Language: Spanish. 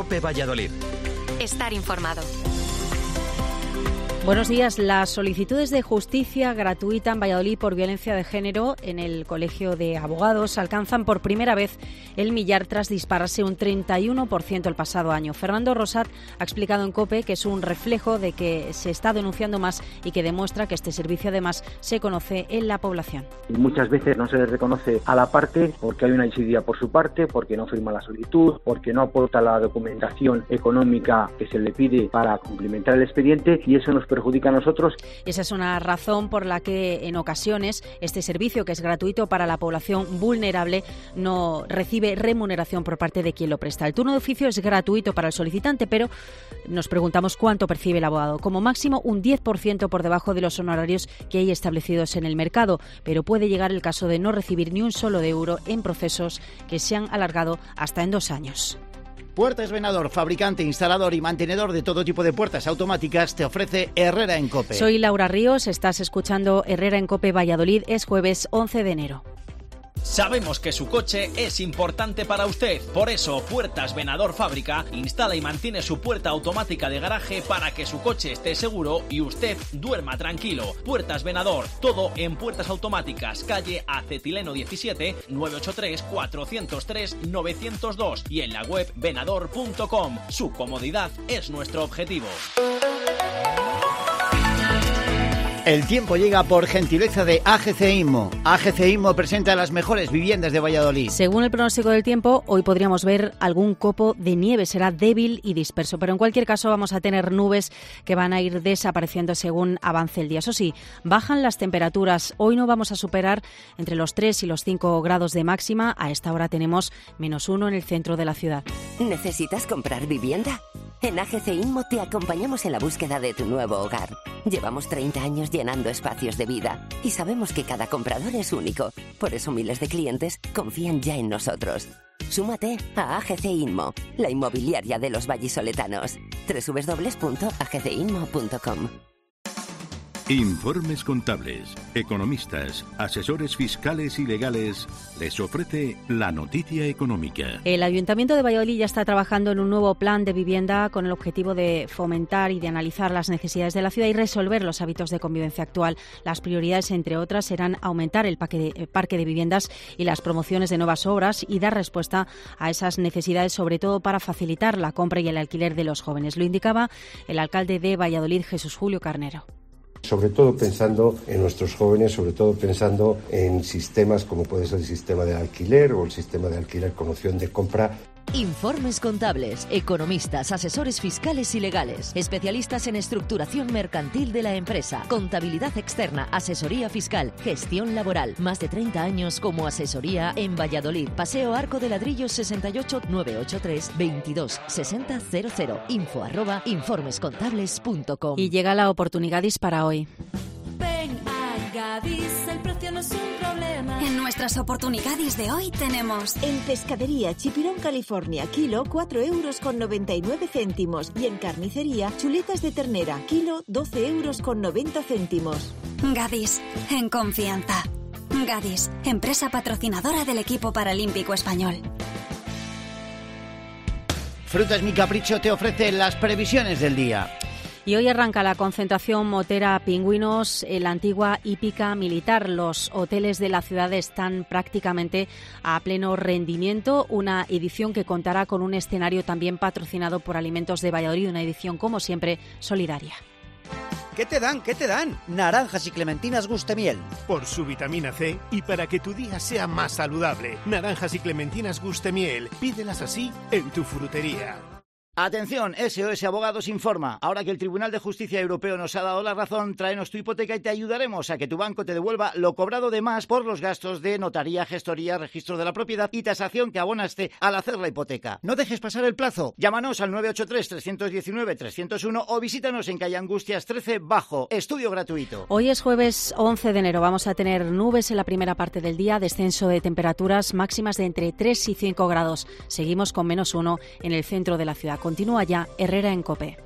COPE Valladolid. Estar informado. Buenos días. Las solicitudes de justicia gratuita en Valladolid por violencia de género en el Colegio de Abogados alcanzan por primera vez el millar tras dispararse un 31% el pasado año. Fernando Rosat ha explicado en COPE que es un reflejo de que se está denunciando más y que demuestra que este servicio además se conoce en la población. Muchas veces no se le reconoce a la parte porque hay una insidia por su parte, porque no firma la solicitud, porque no aporta la documentación económica que se le pide para cumplimentar el expediente, y eso nos perjudica a nosotros. Esa es una razón por la que en ocasiones este servicio, que es gratuito para la población vulnerable, no recibe remuneración por parte de quien lo presta. El turno de oficio es gratuito para el solicitante, pero nos preguntamos cuánto percibe el abogado. Como máximo un 10% por debajo de los honorarios que hay establecidos en el mercado, pero puede llegar el caso de no recibir ni un solo euro en procesos que se han alargado hasta en 2 años. Puertas Venador, fabricante, instalador y mantenedor de todo tipo de puertas automáticas, te ofrece Herrera en COPE. Soy Laura Ríos, estás escuchando Herrera en COPE Valladolid. Es jueves 11 de enero. Sabemos que su coche es importante para usted. Por eso, Puertas Venador Fábrica instala y mantiene su puerta automática de garaje para que su coche esté seguro y usted duerma tranquilo. Puertas Venador, todo en puertas automáticas. Calle Acetileno 17, 983-403-902 y en la web venador.com. Su comodidad es nuestro objetivo. El tiempo llega por gentileza de AGC Inmo. AGC Inmo presenta las mejores viviendas de Valladolid. Según el pronóstico del tiempo, hoy podríamos ver algún copo de nieve. Será débil y disperso, pero en cualquier caso vamos a tener nubes que van a ir desapareciendo según avance el día. Eso sí, bajan las temperaturas. Hoy no vamos a superar entre los 3 y los 5 grados de máxima. A esta hora tenemos -1 en el centro de la ciudad. ¿Necesitas comprar vivienda? En AGC Inmo te acompañamos en la búsqueda de tu nuevo hogar. Llevamos 30 años llenando espacios de vida y sabemos que cada comprador es único. Por eso miles de clientes confían ya en nosotros. Súmate a AGC Inmo, la inmobiliaria de los vallisoletanos. www.agcinmo.com. Informes Contables, economistas, asesores fiscales y legales les ofrece la noticia económica. El Ayuntamiento de Valladolid ya está trabajando en un nuevo plan de vivienda con el objetivo de fomentar y de analizar las necesidades de la ciudad y resolver los hábitos de convivencia actual. Las prioridades, entre otras, serán aumentar el parque de viviendas y las promociones de nuevas obras y dar respuesta a esas necesidades, sobre todo para facilitar la compra y el alquiler de los jóvenes. Lo indicaba el alcalde de Valladolid, Jesús Julio Carnero. Sobre todo pensando en nuestros jóvenes, sobre todo pensando en sistemas como puede ser el sistema de alquiler o el sistema de alquiler con opción de compra. Informes Contables, economistas, asesores fiscales y legales, especialistas en estructuración mercantil de la empresa, contabilidad externa, asesoría fiscal, gestión laboral. Más de 30 años como asesoría en Valladolid. Paseo Arco de Ladrillos 68 983 22 60 00. info@informescontables.com. Y llega la oportunidad para hoy. Ven a Gadis, el precio no es un problema. En nuestras oportunidades de hoy tenemos... En Pescadería Chipirón California, kilo 4,99 € y en carnicería chuletas de ternera, kilo 12,90 €. Gadis, en confianza. Gadis, empresa patrocinadora del equipo paralímpico español. Frutas Mi Capricho te ofrece las previsiones del día. Y hoy arranca la concentración motera Pingüinos en la antigua hípica militar. Los hoteles de la ciudad están prácticamente a pleno rendimiento. Una edición que contará con un escenario también patrocinado por Alimentos de Valladolid. Una edición, como siempre, solidaria. ¿Qué te dan? ¿Qué te dan? Naranjas y clementinas Gustemiel. Por su vitamina C y para que tu día sea más saludable. Naranjas y clementinas Gustemiel. Pídelas así en tu frutería. Atención, SOS Abogados informa. Ahora que el Tribunal de Justicia Europeo nos ha dado la razón, tráenos tu hipoteca y te ayudaremos a que tu banco te devuelva lo cobrado de más por los gastos de notaría, gestoría, registro de la propiedad y tasación que abonaste al hacer la hipoteca. No dejes pasar el plazo. Llámanos al 983-319-301 o visítanos en calle Angustias 13 Bajo. Estudio gratuito. Hoy es jueves 11 de enero. Vamos a tener nubes en la primera parte del día, descenso de temperaturas máximas de entre 3 y 5 grados. Seguimos con -1 en el centro de la ciudad. Continúa ya Herrera en COPE.